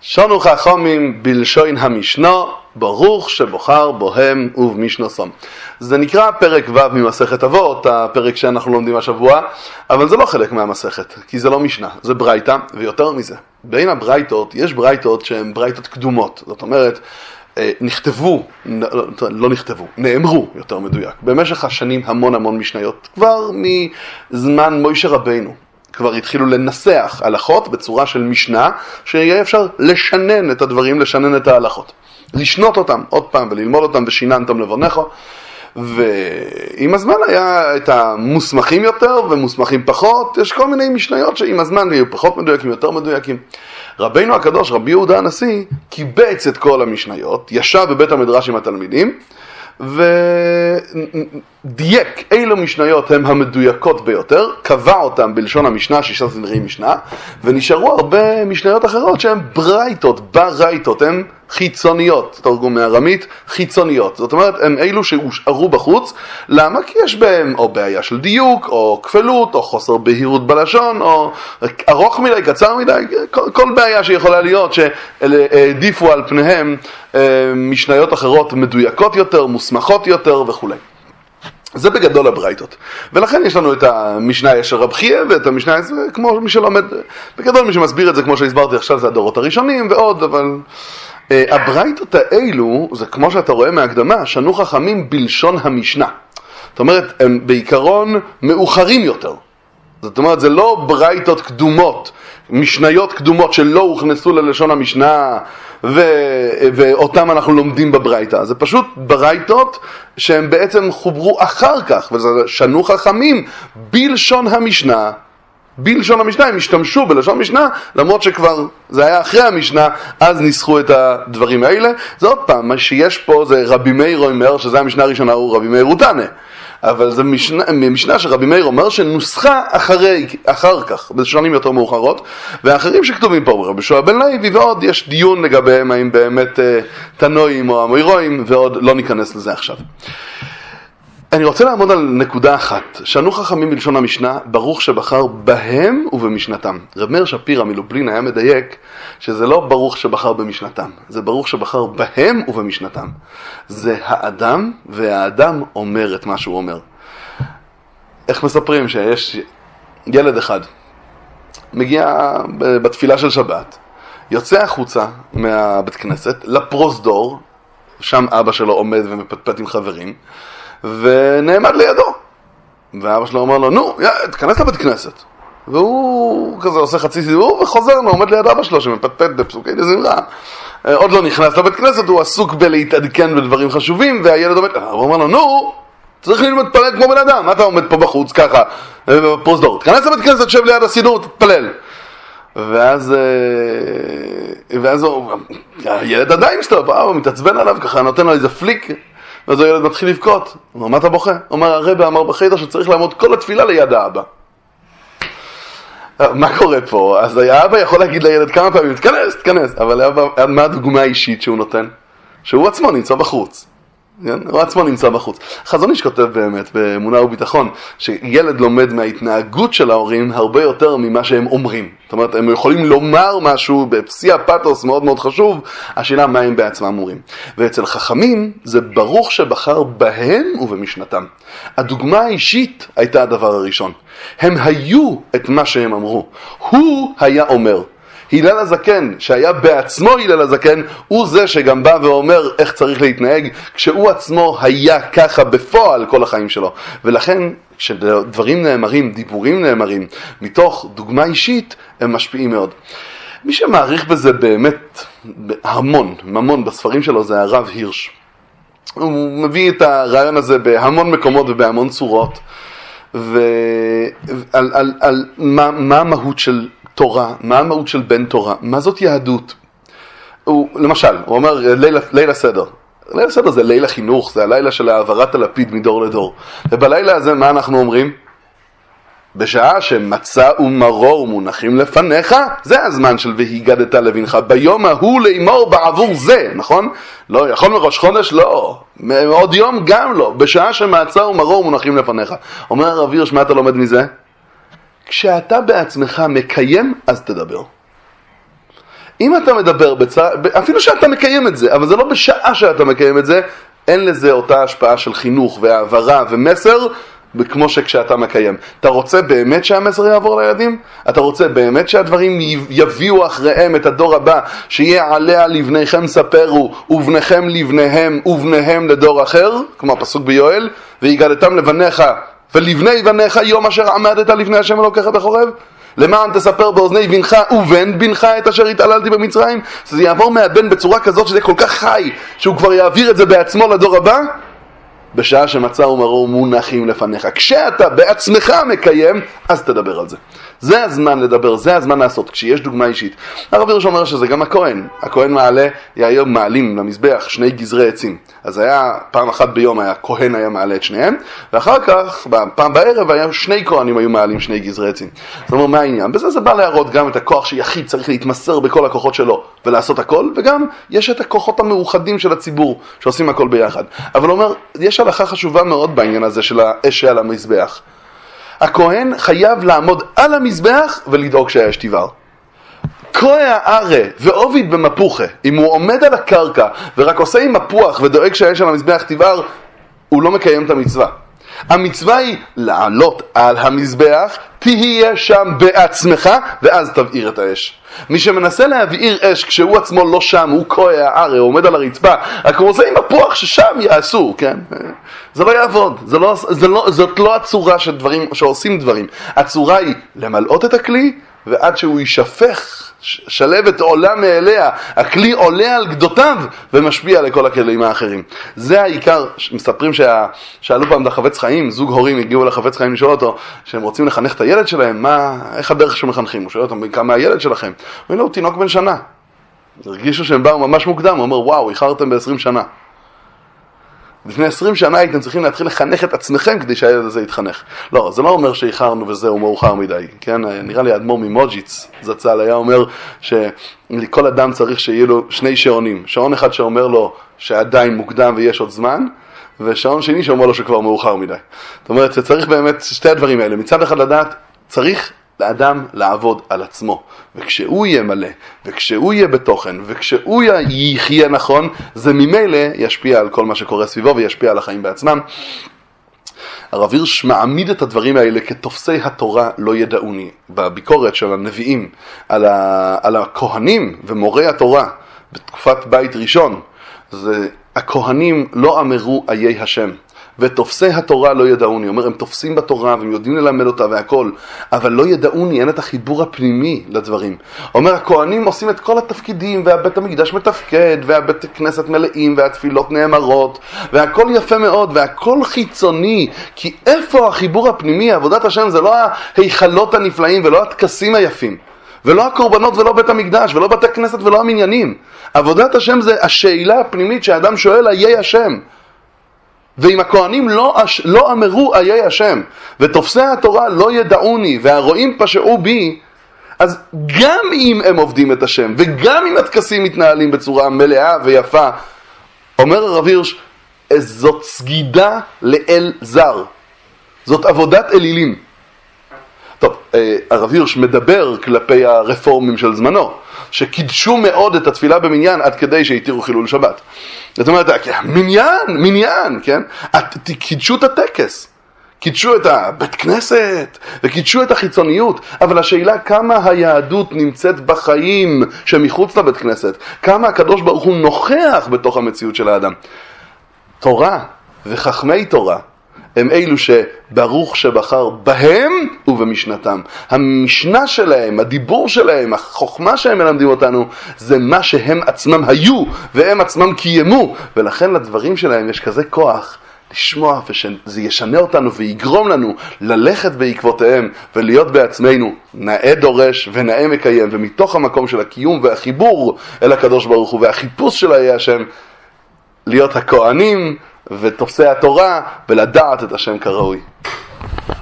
שונו חכמים בלשון המשנה, ברוך שבוחר בוהם ובמשנוסם. זה נקרא פרק ו' ממסכת אבות, הפרק שאנחנו לומדים השבוע, אבל זה לא חלק מהמסכת, כי זה לא משנה, זה ברייתא, ויותר מזה. בין הברייתות, יש ברייתות שהן ברייתות קדומות, זאת אומרת, נאמרו יותר מדויק, במשך השנים המון משניות, כבר מזמן מוישה רבינו. כבר התחילו לנסח הלכות בצורה של משנה, שיהיה אפשר לשנן את הדברים, לשנן את ההלכות. לשנות אותם עוד פעם וללמוד אותם ושיננתם לבונך. ועם הזמן היה את המוסמכים יותר ומוסמכים פחות. יש כל מיני משניות שעם הזמן יהיו פחות מדויקים, יותר מדויקים. רבינו הקדוש, רבי יהודה הנשיא, קיבץ את כל המשניות, ישב בבית המדרש עם התלמידים, ודייק אילו משניות הן המדויקות ביותר, קבע אותם בלשון המשנה, 6 סדרי משנה, ונשארו הרבה משניות אחרות שהן ברייתות, הן חיצוניות, תרגום מארמית, חיצוניות. זאת אומרת, הן אילו שהושארו בחוץ. למה? כי יש בהם או בעיה של דיוק, או כפלות, או חוסר בהירות בלשון, או ארוך מדי, קצר מדי, כל בעיה שיכולה להיות שהעדיפו על פניהם משניות אחרות מדויקות יותר, מוסמכות יותר וכו'. זה בגדול הברייתות. ולכן יש לנו את המשנה של רב חייא ואת המשנה, כמו מי שלומד, בגדול מי שמסביר את זה כמו שהסברתי עכשיו זה הדורות הראשונים ועוד, אבל הברייתות האלו, זה כמו שאתה רואה מהקדמה, שנו חכמים בלשון המשנה. זאת אומרת, הם בעיקרון מאוחרים יותר. זאת אומרת, זה לא ברייתות קדומות, משניות קדומות שלא הוכנסו ללשון המשנה ואותם אנחנו לומדים בברייתא. זה פשוט ברייתות שהם בעצם חוברו אחר כך, וזה שנו חכמים בלשון המשנה. בלשון המשנה, הם השתמשו בלשון משנה, למרות שכבר זה היה אחרי המשנה, אז ניסחו את הדברים האלה. זה עוד פעם, מה שיש פה זה רבי מאיר אומר, שזה המשנה הראשונה, הוא רבי מאיר רוטנה. אבל זה משנה שרבי מאיר אומר שנוסחה אחר כך, בשנים יותר מאוחרות, ואחרים שכתובים פה, רבי שועה בן לוי, ועוד יש דיון לגביהם, האם באמת תנועים או המוירואים, ועוד לא ניכנס לזה עכשיו. אני רוצה לעמוד על נקודה אחת. שנו חכמים בלשון המשנה, ברוך שבחר בהם ובמשנתם. רב מאיר שפירא מלובלין היה מדייק שזה לא ברוך שבחר במשנתם, זה ברוך שבחר בהם ובמשנתם. זה האדם, והאדם אומר את מה שהוא אומר. איך מספרים שיש ילד אחד, מגיע בתפילה של שבת, יוצא החוצה מהבית כנסת לפרוזדור, שם אבא שלו עומד ומפטפט עם חברים, ונעמד לידו. ואבא שלו אומר לו, נו, תכנס לבית כנסת. והוא כזה עושה חצי סיבוב וחוזר, עומד ליד אבא שלו שמפטפט בפסוקי דזמרה. עוד לא נכנס לבית כנסת, הוא עסוק בלהתעדכן בדברים חשובים, והילד עומד, הוא אומר לו, נו, צריך ללמוד להתפלל כמו בן אדם, מה אתה עומד פה בחוץ ככה, בפרוזדור, תכנס לבית כנסת, תשב ליד הסידור, תתפלל. ואז הילד עדיין מסתובב, הוא מתעצבן עליו ככה, נותן לו איזה פליק, ואז הילד מתחיל לבכות. הוא אומר, מה אתה בוכה? הוא אומר, הרבי אמר בחדר שצריך לעמוד כל התפילה ליד האבא. מה קורה פה? אז האבא יכול להגיד לילד כמה פעמים, תכנס, אבל האבא, מה הדוגמה האישית שהוא נותן? שהוא עצמו נמצא בחוץ. הוא עצמו נמצא בחוץ. חזון איש כותב באמת באמונה וביטחון שילד לומד מההתנהגות של ההורים הרבה יותר ממה שהם אומרים. זאת אומרת, הם יכולים לומר משהו בפסיע פאתוס מאוד מאוד חשוב, השאלה מה הם בעצמם אומרים. ואצל חכמים זה ברוך שבחר בהם ובמשנתם. הדוגמה האישית הייתה הדבר הראשון. הם היו את מה שהם אמרו. הוא היה אומר. הלל הזקן, שהיה בעצמו הלל הזקן, הוא זה שגם בא ואומר איך צריך להתנהג, כשהוא עצמו היה ככה בפועל כל החיים שלו. ולכן, כשדברים נאמרים, דיבורים נאמרים, מתוך דוגמה אישית, הם משפיעים מאוד. מי שמעריך בזה באמת המון בספרים שלו, זה הרב הירש. הוא מביא את הרעיון הזה בהמון מקומות ובהמון צורות, ועל מה המהות של תורה, מה המהות של בן תורה, מה זאת יהדות. למשל, הוא אומר לילה סדר. לילה סדר זה לילה חינוך, זה הלילה של העברת הלפיד מדור לדור. ובלילה הזה מה אנחנו אומרים? בשעה שמצה ומרור מונחים לפניך, זה הזמן של והיגדת לבנך. ביום ההוא לאמור בעבור זה, נכון? לא, יכול מראש חודש? לא. עוד יום גם לא. בשעה שמצה ומרור מונחים לפניך. אומר הרב הירש, מה אתה לומד מזה? כשאתה בעצמך מקיים, אז תדבר. אם אתה מדבר אפילו שאתה מקיים את זה, אבל זה לא בשעה שאתה מקיים את זה, אין לזה אותה השפעה של חינוך והעברה ומסר, כמו שכשאתה מקיים. אתה רוצה באמת שהמסר יעבור לילדים? אתה רוצה באמת שהדברים יביאו אחריהם את הדור הבא, שיהיה עליה לבניכם ספרו, ובניכם לבניהם, ובניהם לדור אחר, כמו הפסוק ביואל, והגדתם לבניך, ולבני בניך יום אשר עמדת לפני השם אלוקיך בחורב? למען תספר באוזני בנך ובן בנך את אשר התעללתי במצרים? שזה יעבור מהבן בצורה כזאת שזה כל כך חי, שהוא כבר יעביר את זה בעצמו לדור הבא, בשעה שמצא ומרור מונחים לפניך. כשאתה בעצמך מקיים, אז תדבר על זה. זה הזמן לדבר, זה הזמן לעשות, כשיש דוגמה אישית. הרב הירש אומר שזה גם הכהן. הכהן מעלה, היום מעלים למזבח 2 גזרי עצים. אז היה פעם אחת ביום, הכהן היה מעלה את שניהם, ואחר כך, פעם בערב, 2 כהנים היו מעלים 2 גזרי עצים. זאת אומרת, מה העניין? בזה זה בא להראות גם את הכוח שיחיד צריך להתמסר בכל הכוחות שלו, ולעשות הכל, וגם יש את הכוחות המאוחדים של הציבור, שעושים הכל ביחד. אבל הוא אומר, יש הלכה חשובה מאוד בעניין הזה של האש שעל המזבח. הכהן חייב לעמוד על המזבח ולדאוג שהאש תבער. קועה ערה ועוביד במפוחה, אם הוא עומד על הקרקע ורק עושה עם מפוח ודואג שהאש על המזבח תבער, הוא לא מקיים את המצווה. המצווה היא לעלות על המזבח, תהיה שם בעצמך, ואז תבעיר את האש. מי שמנסה להבעיר אש כשהוא עצמו לא שם, הוא קועה ערה, הוא עומד על הרצפה, רק הוא עושה עם הפוח ששם יעשו, כן? זה לא יעבוד, זאת לא הצורה של דברים, שעושים דברים. הצורה היא למלאות את הכלי, ועד שהוא יישפך, שלבת עולה מאליה, הכלי עולה על גדותיו ומשפיע לכל הכלים האחרים. זה העיקר. מספרים שאלו פעם לחפץ חיים, זוג הורים הגיעו לחפץ חיים לשאול אותו שהם רוצים לחנך את הילד שלהם, איך הדרך שמחנכים? הוא שואל אותם, כמה הילד שלכם? הוא אומר לו, תינוק בן שנה. הרגישו שהם באו ממש מוקדם, הוא אומר, וואו, איחרתם ב-20 שנה. לפני 20 שנה הייתם צריכים להתחיל לחנך את עצמכם כדי שהילד הזה יתחנך. לא, זה לא אומר שאיחרנו וזהו מאוחר מדי. כן? נראה לי האדמו"ר ממוג'יץ זצ"ל היה אומר שלכל אדם צריך שיהיו לו 2 שעונים. שעון אחד שאומר לו שעדיין מוקדם ויש עוד זמן, ושעון שני שאומר לו שכבר מאוחר מדי. זאת אומרת, צריך באמת 2 הדברים האלה. מצד אחד לדעת, צריך לאדם לעבוד על עצמו, וכשהוא יהיה מלא, וכשהוא יהיה בתוכן, וכשהוא יחיה נכון, זה ממילא ישפיע על כל מה שקורה סביבו, וישפיע על החיים בעצמם. הרב הירש מעמיד את הדברים האלה כתופסי התורה לא ידעוני, בביקורת של הנביאים על הכהנים ומורי התורה בתקופת בית ראשון. הכהנים לא אמרו איי השם, ותופסי התורה לא ידעוני. אומר, הם תופסים בתורה והם יודעים ללמד אותה והכל, אבל לא ידעוני, אין את החיבור הפנימי לדברים. אומר, הכהנים עושים את כל התפקידים, והבית המקדש מתפקד, והבית כנסת מלאים, והתפילות נאמרות, והכל יפה מאוד, והכל חיצוני. כי איפה החיבור הפנימי? עבודת השם זה לא ההיכלות הנפלאים ולא התקסים היפים, ולא הקורבנות ולא בית המקדש ולא בתי כנסת ולא המניינים. עבודת השם זה השאלה הפנימית שהאדם שואל, איי השם? ואם הכהנים לא אמרו איי השם, ותופסי התורה לא ידעוני, והרועים פשעו בי, אז גם אם הם עובדים את השם, וגם אם התקסים מתנהלים בצורה מלאה ויפה, אומר הרב הירש, זאת סגידה לאל זר. זאת עבודת אלילים. טוב, הרב הירש מדבר כלפי הרפורמים של זמנו, שקידשו מאוד את התפילה במניין עד כדי שהתירו חילול שבת. זאת אומרת, מניין, כן? קידשו את הטקס, קידשו את הבית כנסת, וקידשו את החיצוניות, אבל השאלה כמה היהדות נמצאת בחיים שמחוץ לבית כנסת, כמה הקדוש ברוך הוא נוכח בתוך המציאות של האדם. תורה וחכמי תורה הם אלו שברוך שבחר בהם ובמשנתם. המשנה שלהם, הדיבור שלהם, החוכמה שהם מלמדים אותנו, זה מה שהם עצמם היו והם עצמם קיימו, ולכן לדברים שלהם יש כזה כוח לשמוע, ושזה ישנה אותנו ויגרום לנו ללכת בעקבותיהם ולהיות בעצמנו נאה דורש ונאה מקיים, ומתוך המקום של הקיום והחיבור אל הקדוש ברוך הוא והחיפוש של איי השם, להיות הכהנים ותופסי התורה ולדעת את השם כראוי.